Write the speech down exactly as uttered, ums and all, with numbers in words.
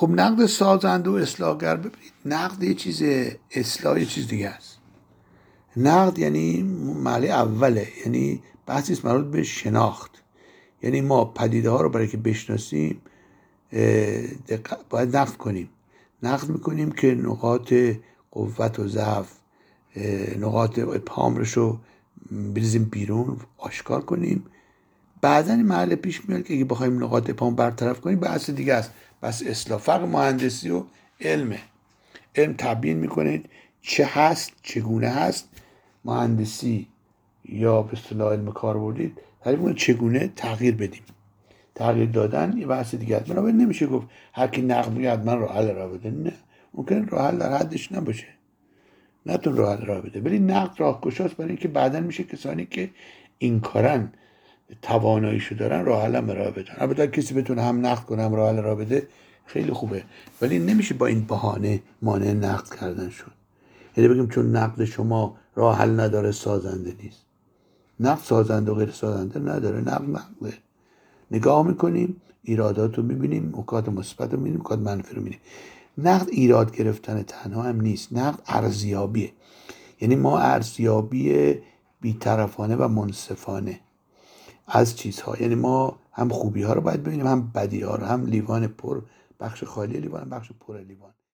خب نقد سازنده و اصلاحگر، ببینید نقد یه چیزه، اصلاح یه چیز دیگه است. نقد یعنی مرحله اوله، یعنی بحثی است مربوط به شناخت. یعنی ما پدیده ها رو برای که بشناسیم باید نقد کنیم. نقد میکنیم که نقاط قوت و ضعف، نقاط ابهامش رو بریزیم بیرون، آشکار کنیم. بعدن این مرحله پیش میاد که اگه بخوایم نقاط ابهام برطرف کنیم بحث دیگه است، بس اصلاح. فرق مهندسی و علمه. علم تبیین میکنید چه هست، چگونه هست. مهندسی یا به اصطلاح علم کاربردی تعریف میکنه چگونه تغییر بدیم. تغییر دادن یه بحث دیگه است. بنابراین نمیشه گفت هر کی نقد میگه من راه حل راه بده. نه، ممکن راه حل در حدش نباشه، نتون راه حل راه بده. ولی نقد راهگشاست برای اینکه بعداً میشه کسانی که این کارن، تواناییشو دارن، راه حل ارائه بدن. البته کسی بتونه هم نقد کنه هم راه حل ارائه بده خیلی خوبه، ولی نمیشه با این بهانه مانع نقد کردن شد. یعنی بگیم چون نقد شما راه حل نداره سازنده نیست. نقد سازنده و غیر سازنده نداره. نقد نقده. نگاه میکنیم، ایرادات رو میبینیم، نکات مثبت رو میبینیم، نکات منفی رو میبینیم. نقد ایراد گرفتن تنها هم نیست، نقد ارزیابیه. یعنی ما ارزیابی بی‌طرفانه و منصفانه از چیزها، یعنی ما هم خوبی ها رو باید ببینیم هم بدی ها رو، هم لیوان پر، بخش خالی لیوان، هم بخش پر لیوان.